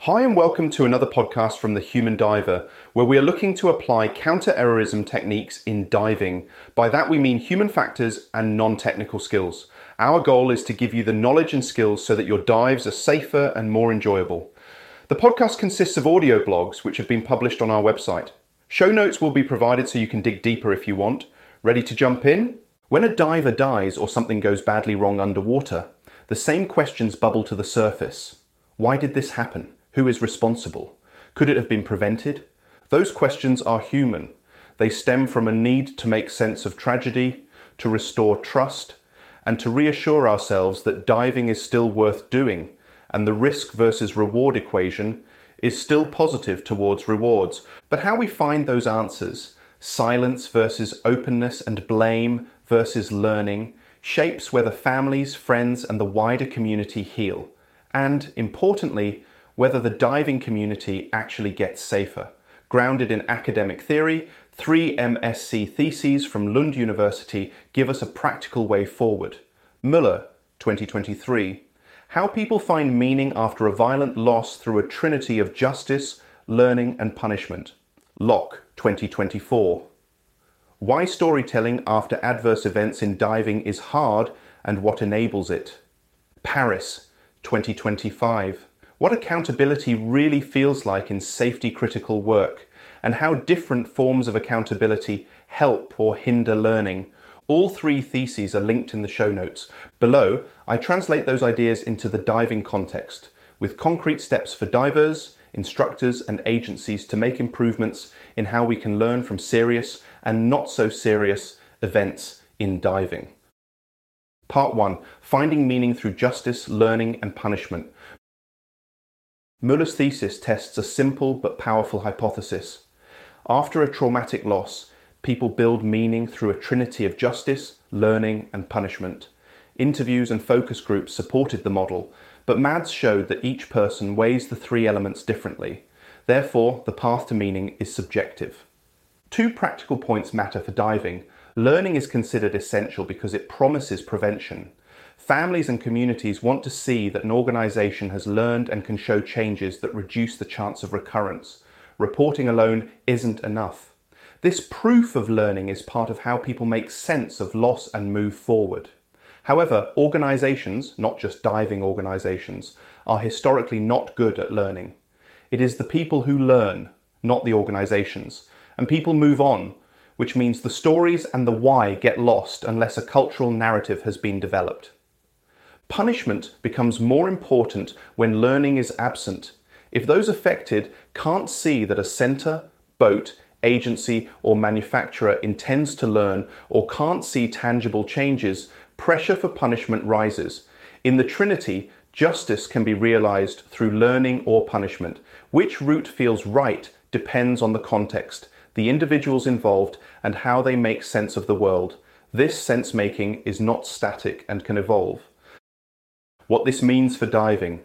Hi and welcome to another podcast from The Human Diver, where we are looking to apply counter-errorism techniques in diving. By that we mean human factors and non-technical skills. Our goal is to give you the knowledge and skills so that your dives are safer and more enjoyable. The podcast consists of audio blogs which have been published on our website. Show notes will be provided so you can dig deeper if you want. Ready to jump in? When a diver dies or something goes badly wrong underwater, the same questions bubble to the surface. Why did this happen? Who is responsible? Could it have been prevented? Those questions are human. They stem from a need to make sense of tragedy, to restore trust, and to reassure ourselves that diving is still worth doing, and the risk versus reward equation is still positive towards rewards. But how we find those answers, silence versus openness and blame versus learning, shapes whether families, friends, and the wider community heal, and, importantly, whether the diving community actually gets safer. Grounded in academic theory, 3 MSc theses from Lund University give us a practical way forward. Müller, 2023. How people find meaning after a violent loss through a trinity of justice, learning and punishment. Locke, 2024. Why storytelling after adverse events in diving is hard and what enables it. Paris, 2025. What accountability really feels like in safety-critical work, and how different forms of accountability help or hinder learning. All 3 theses are linked in the show notes. Below, I translate those ideas into the diving context, with concrete steps for divers, instructors, and agencies to make improvements in how we can learn from serious and not so serious events in diving. Part 1. Finding meaning through justice, learning, and punishment. Müller's thesis tests a simple but powerful hypothesis. After a traumatic loss, people build meaning through a trinity of justice, learning, and punishment. Interviews and focus groups supported the model, but Mads showed that each person weighs the 3 elements differently. Therefore, the path to meaning is subjective. 2 practical points matter for diving. Learning is considered essential because it promises prevention. Families and communities want to see that an organisation has learned and can show changes that reduce the chance of recurrence. Reporting alone isn't enough. This proof of learning is part of how people make sense of loss and move forward. However, organisations, not just diving organisations, are historically not good at learning. It is the people who learn, not the organisations, and people move on, which means the stories and the why get lost unless a cultural narrative has been developed. Punishment becomes more important when learning is absent. If those affected can't see that a centre, boat, agency or manufacturer intends to learn or can't see tangible changes, pressure for punishment rises. In the trinity, justice can be realised through learning or punishment. Which route feels right depends on the context, the individuals involved and how they make sense of the world. This sense-making is not static and can evolve. What this means for diving.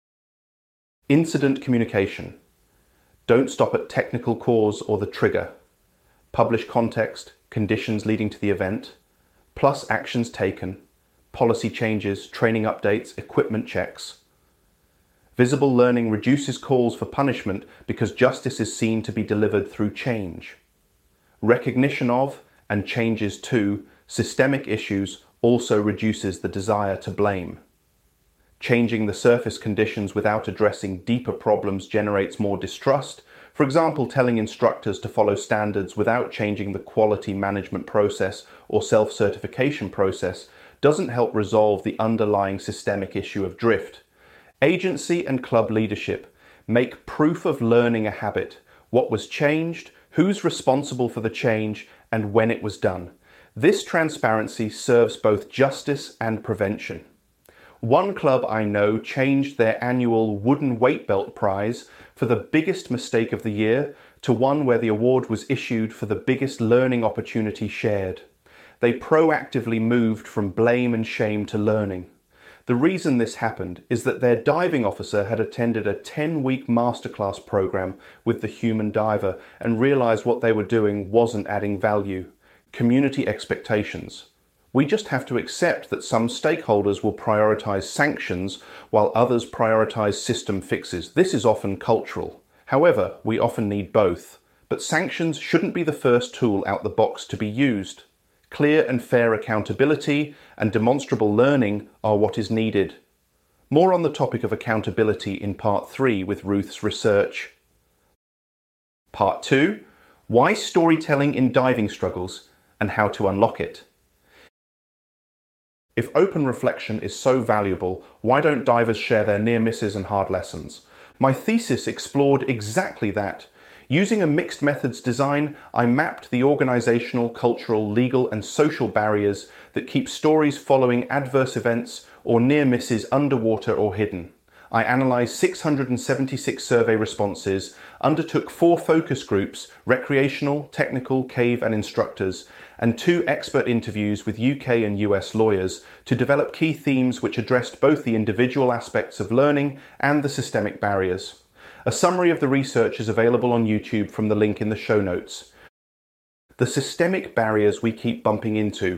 Incident communication. Don't stop at technical cause or the trigger. Publish context, conditions leading to the event, plus actions taken, policy changes, training updates, equipment checks. Visible learning reduces calls for punishment because justice is seen to be delivered through change. Recognition of and changes to systemic issues also reduces the desire to blame. Changing the surface conditions without addressing deeper problems generates more distrust. For example, telling instructors to follow standards without changing the quality management process or self-certification process doesn't help resolve the underlying systemic issue of drift. Agency and club leadership make proof of learning a habit. What was changed, who's responsible for the change, and when it was done. This transparency serves both justice and prevention. One club I know changed their annual wooden weight belt prize for the biggest mistake of the year to one where the award was issued for the biggest learning opportunity shared. They proactively moved from blame and shame to learning. The reason this happened is that their diving officer had attended a 10-week masterclass program with the human diver and realized what they were doing wasn't adding value. Community expectations. We just have to accept that some stakeholders will prioritize sanctions while others prioritize system fixes. This is often cultural. However, we often need both. But sanctions shouldn't be the first tool out the box to be used. Clear and fair accountability and demonstrable learning are what is needed. More on the topic of accountability in Part 3 with Ruth's research. Part 2, why storytelling in diving struggles and how to unlock it. If open reflection is so valuable, why don't divers share their near misses and hard lessons? My thesis explored exactly that. Using a mixed methods design, I mapped the organizational, cultural, legal, and social barriers that keep stories following adverse events or near misses underwater or hidden. I analysed 676 survey responses, undertook 4 focus groups, recreational, technical, cave and instructors, and 2 expert interviews with UK and US lawyers to develop key themes which addressed both the individual aspects of learning and the systemic barriers. A summary of the research is available on YouTube from the link in the show notes. The systemic barriers we keep bumping into: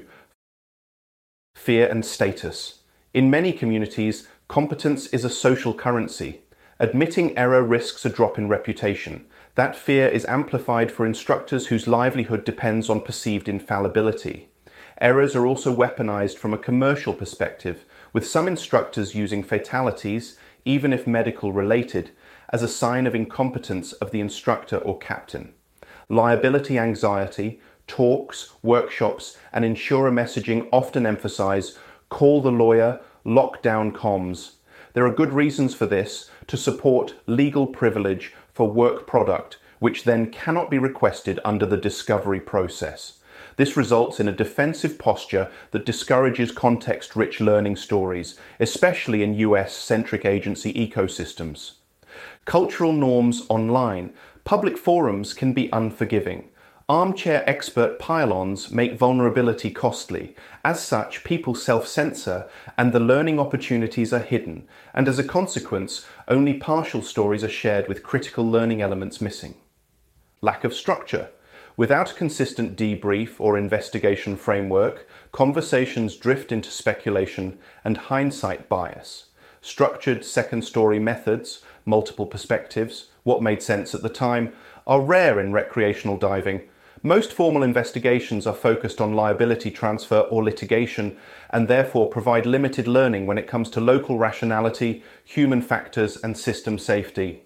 fear and status. In many communities, competence is a social currency. Admitting error risks a drop in reputation. That fear is amplified for instructors whose livelihood depends on perceived infallibility. Errors are also weaponized from a commercial perspective, with some instructors using fatalities, even if medical related, as a sign of incompetence of the instructor or captain. Liability anxiety, talks, workshops, and insurer messaging often emphasize call the lawyer, lock down comms. There are good reasons for this to support legal privilege for work product, which then cannot be requested under the discovery process. This results in a defensive posture that discourages context-rich learning stories, especially in US-centric agency ecosystems. Cultural norms online. Public forums can be unforgiving. Armchair expert pylons make vulnerability costly. As such, people self-censor and the learning opportunities are hidden, and as a consequence, only partial stories are shared with critical learning elements missing. Lack of structure. Without a consistent debrief or investigation framework, conversations drift into speculation and hindsight bias. Structured second-story methods, multiple perspectives, what made sense at the time, are rare in recreational diving. Most formal investigations are focused on liability transfer or litigation and therefore provide limited learning when it comes to local rationality, human factors, and system safety.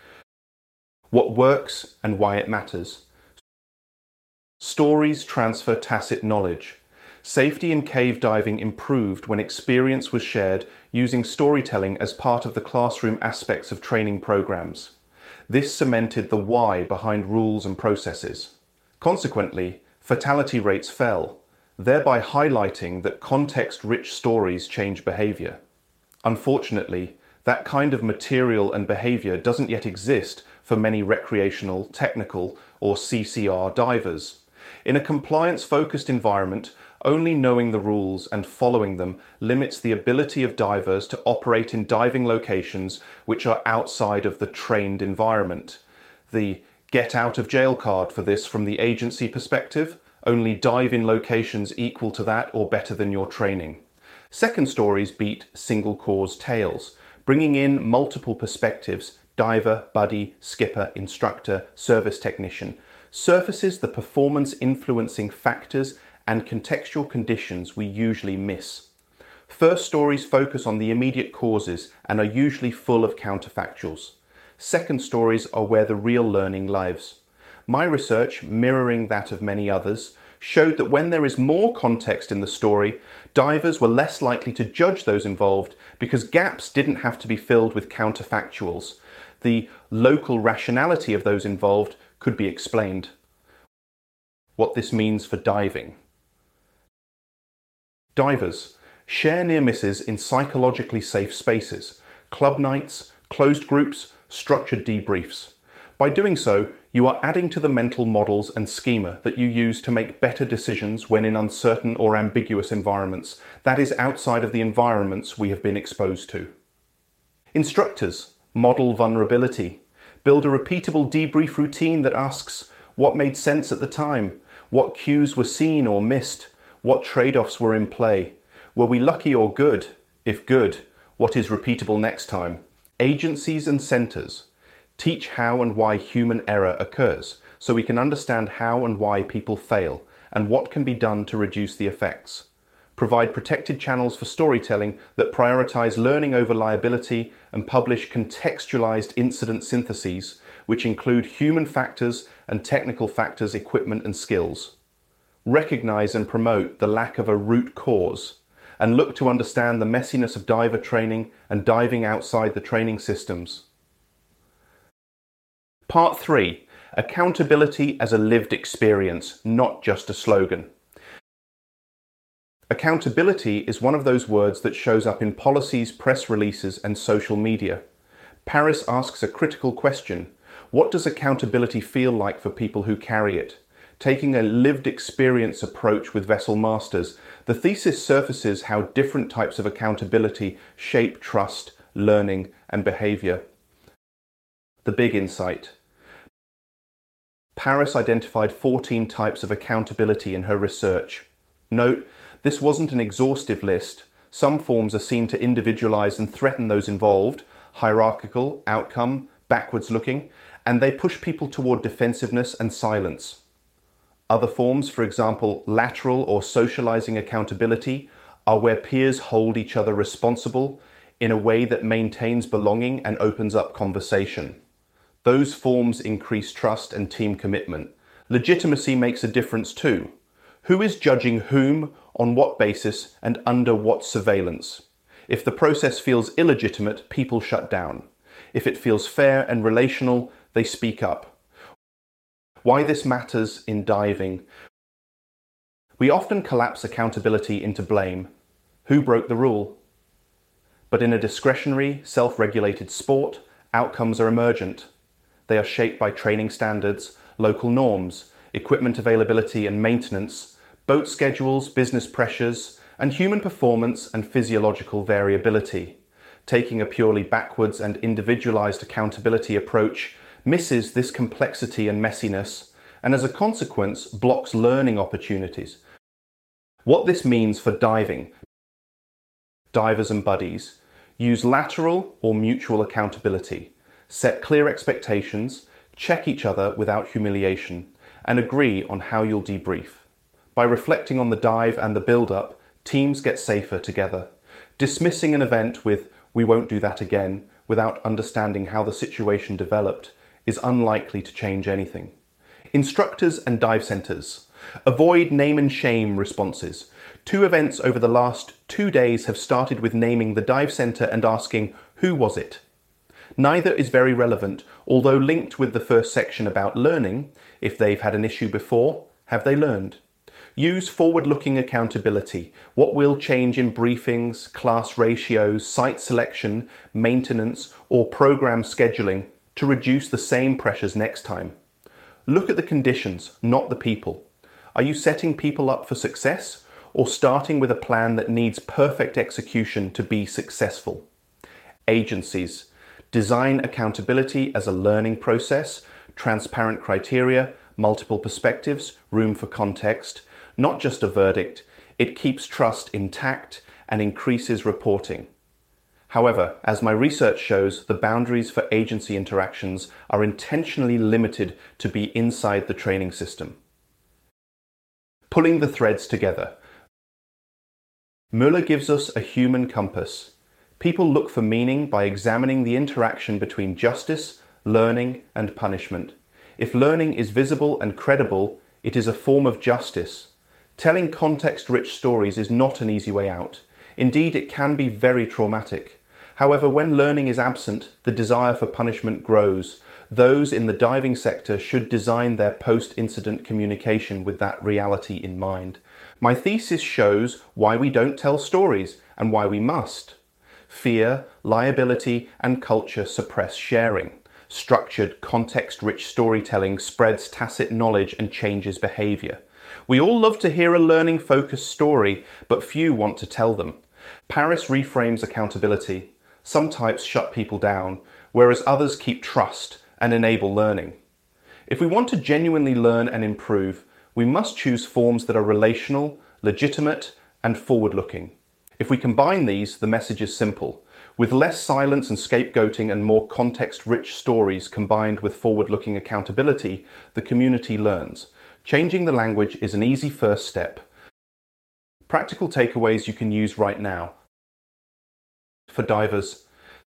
What works and why it matters. Stories transfer tacit knowledge. Safety in cave diving improved when experience was shared using storytelling as part of the classroom aspects of training programs. This cemented the why behind rules and processes. Consequently, fatality rates fell, thereby highlighting that context-rich stories change behavior. Unfortunately, that kind of material and behavior doesn't yet exist for many recreational, technical, or CCR divers. In a compliance-focused environment, only knowing the rules and following them limits the ability of divers to operate in diving locations which are outside of the trained environment. The get out of jail card for this from the agency perspective: only dive in locations equal to that or better than your training. Second stories beat single cause tales, bringing in multiple perspectives: diver, buddy, skipper, instructor, service technician, surfaces the performance influencing factors and contextual conditions we usually miss. First stories focus on the immediate causes and are usually full of counterfactuals. Second stories are where the real learning lives. My research, mirroring that of many others, showed that when there is more context in the story, divers were less likely to judge those involved because gaps didn't have to be filled with counterfactuals. The local rationality of those involved could be explained. What this means for diving. Divers share near misses in psychologically safe spaces: club nights, closed groups, structured debriefs. By doing so, you are adding to the mental models and schema that you use to make better decisions when in uncertain or ambiguous environments, that is, outside of the environments we have been exposed to. Instructors model vulnerability. Build a repeatable debrief routine that asks what made sense at the time, what cues were seen or missed, What trade-offs were in play? Were we lucky or good? If good, what is repeatable next time? Agencies and centres. Teach how and why human error occurs, so we can understand how and why people fail, and what can be done to reduce the effects. Provide protected channels for storytelling that prioritise learning over liability and publish contextualised incident syntheses, which include human factors and technical factors, equipment and skills. Recognise and promote the lack of a root cause, and look to understand the messiness of diver training and diving outside the training systems. Part 3. Accountability as a lived experience, not just a slogan. Accountability is one of those words that shows up in policies, press releases, and social media. Paris asks a critical question. What does accountability feel like for people who carry it? Taking a lived experience approach with vessel masters, the thesis surfaces how different types of accountability shape trust, learning, and behaviour. The big insight. Paris identified 14 types of accountability in her research. Note, this wasn't an exhaustive list. Some forms are seen to individualise and threaten those involved, hierarchical, outcome, backwards looking, and they push people toward defensiveness and silence. Other forms, for example, lateral or socialising accountability, are where peers hold each other responsible in a way that maintains belonging and opens up conversation. Those forms increase trust and team commitment. Legitimacy makes a difference too. Who is judging whom, on what basis, and under what surveillance? If the process feels illegitimate, people shut down. If it feels fair and relational, they speak up. Why this matters in diving. We often collapse accountability into blame. Who broke the rule? But in a discretionary, self-regulated sport, outcomes are emergent. They are shaped by training standards, local norms, equipment availability and maintenance, boat schedules, business pressures, and human performance and physiological variability. Taking a purely backwards and individualized accountability approach misses this complexity and messiness, and as a consequence blocks learning opportunities. What this means for diving. Divers and buddies. Use lateral or mutual accountability. Set clear expectations, check each other without humiliation, and agree on how you'll debrief. By reflecting on the dive and the build-up, teams get safer together. Dismissing an event with, "we won't do that again," without understanding how the situation developed, is unlikely to change anything. Instructors and dive centres. Avoid name and shame responses. 2 events over the last 2 days have started with naming the dive centre and asking, "Who was it?" Neither is very relevant, although linked with the first section about learning. If they've had an issue before, have they learned? Use forward-looking accountability. What will change in briefings, class ratios, site selection, maintenance, or program scheduling to reduce the same pressures next time? Look at the conditions, not the people. Are you setting people up for success, or starting with a plan that needs perfect execution to be successful? Agencies. Design accountability as a learning process, transparent criteria, multiple perspectives, room for context, not just a verdict. It keeps trust intact and increases reporting. However, as my research shows, the boundaries for agency interactions are intentionally limited to be inside the training system. Pulling the threads together. Müller gives us a human compass. People look for meaning by examining the interaction between justice, learning, and punishment. If learning is visible and credible, it is a form of justice. Telling context-rich stories is not an easy way out. Indeed, it can be very traumatic. However, when learning is absent, the desire for punishment grows. Those in the diving sector should design their post-incident communication with that reality in mind. My thesis shows why we don't tell stories and why we must. Fear, liability, and culture suppress sharing. Structured, context-rich storytelling spreads tacit knowledge and changes behavior. We all love to hear a learning-focused story, but few want to tell them. Paris reframes accountability. Some types shut people down, whereas others keep trust and enable learning. If we want to genuinely learn and improve, we must choose forms that are relational, legitimate, and forward-looking. If we combine these, the message is simple. With less silence and scapegoating and more context-rich stories combined with forward-looking accountability, the community learns. Changing the language is an easy first step. Practical takeaways you can use right now. For divers,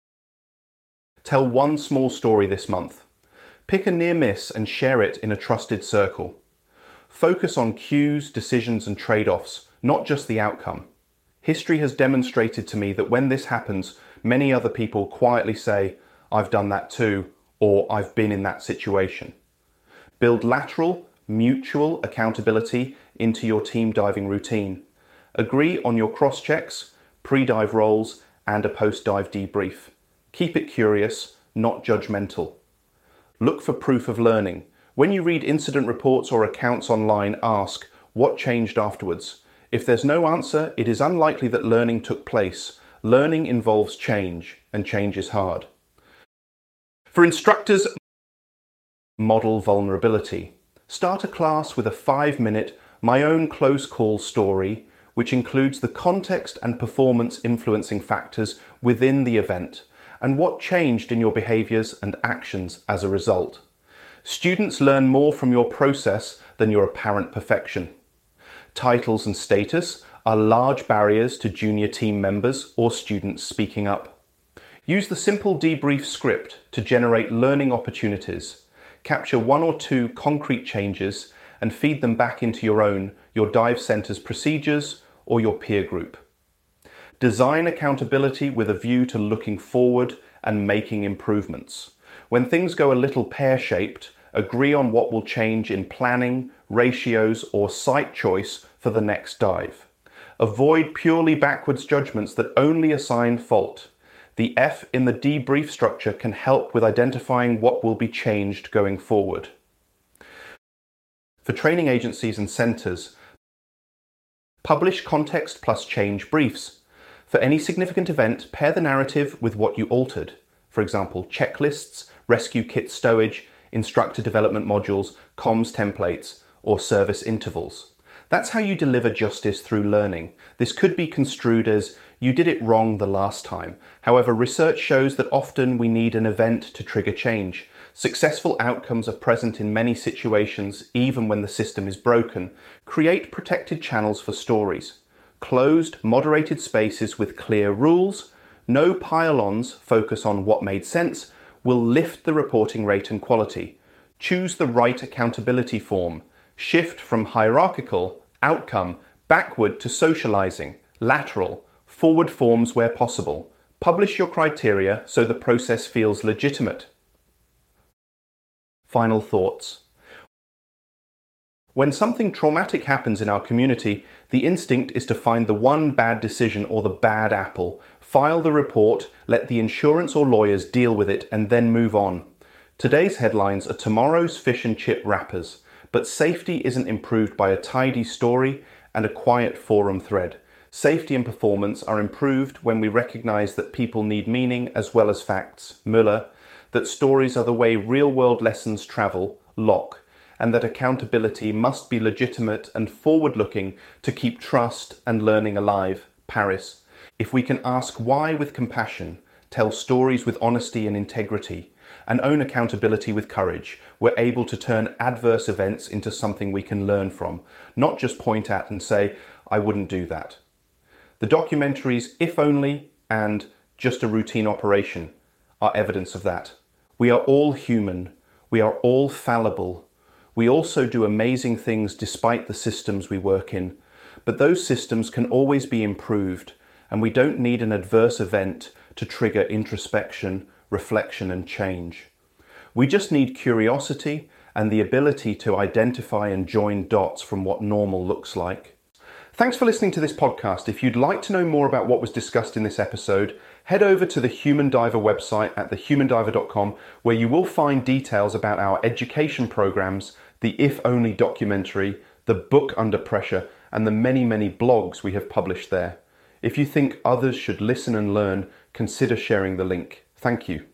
tell one small story this month. Pick a near miss and share it in a trusted circle. Focus on cues, decisions, and trade-offs, not just the outcome. History has demonstrated to me that when this happens, many other people quietly say, "I've done that too," or "I've been in that situation." Build lateral, mutual accountability into your team diving routine. Agree on your cross-checks, pre-dive roles, and a post-dive debrief. Keep it curious, not judgmental. Look for proof of learning. When you read incident reports or accounts online, ask, what changed afterwards? If there's no answer, it is unlikely that learning took place. Learning involves change, and change is hard. For instructors, model vulnerability. Start a class with a 5-minute, my own close call story, which includes the context and performance influencing factors within the event, and what changed in your behaviors and actions as a result. Students learn more from your process than your apparent perfection. Titles and status are large barriers to junior team members or students speaking up. Use the simple debrief script to generate learning opportunities. Capture 1 or 2 concrete changes and feed them back into your dive center's procedures or your peer group. Design accountability with a view to looking forward and making improvements. When things go a little pear-shaped, agree on what will change in planning, ratios, or site choice for the next dive. Avoid purely backwards judgments that only assign fault. The F in the debrief structure can help with identifying what will be changed going forward. For training agencies and centers, publish context plus change briefs. For any significant event, pair the narrative with what you altered. For example, checklists, rescue kit stowage, instructor development modules, comms templates, or service intervals. That's how you deliver justice through learning. This could be construed as, you did it wrong the last time. However, research shows that often we need an event to trigger change. Successful outcomes are present in many situations, even when the system is broken. Create protected channels for stories. Closed, moderated spaces with clear rules. No pile-ons focus on what made sense, will lift the reporting rate and quality. Choose the right accountability form. Shift from hierarchical, outcome, backward to socializing, lateral, forward forms where possible. Publish your criteria so the process feels legitimate. Final thoughts. When something traumatic happens in our community, the instinct is to find the one bad decision or the bad apple, file the report, let the insurance or lawyers deal with it, and then move on. Today's headlines are tomorrow's fish and chip wrappers, but safety isn't improved by a tidy story and a quiet forum thread. Safety and performance are improved when we recognize that people need meaning as well as facts, Müller, that stories are the way real-world lessons travel, Locke, and that accountability must be legitimate and forward-looking to keep trust and learning alive, Paris. If we can ask why with compassion, tell stories with honesty and integrity, and own accountability with courage, we're able to turn adverse events into something we can learn from, not just point at and say, I wouldn't do that. The documentaries If Only and Just a Routine Operation are evidence of that. We are all human. We are all fallible. We also do amazing things despite the systems we work in. But those systems can always be improved, and we don't need an adverse event to trigger introspection, reflection, and change. We just need curiosity and the ability to identify and join dots from what normal looks like. Thanks for listening to this podcast. If you'd like to know more about what was discussed in this episode, head over to the Human Diver website at thehumandiver.com, where you will find details about our education programs, the If Only documentary, the book Under Pressure, and the many, many blogs we have published there. If you think others should listen and learn, consider sharing the link. Thank you.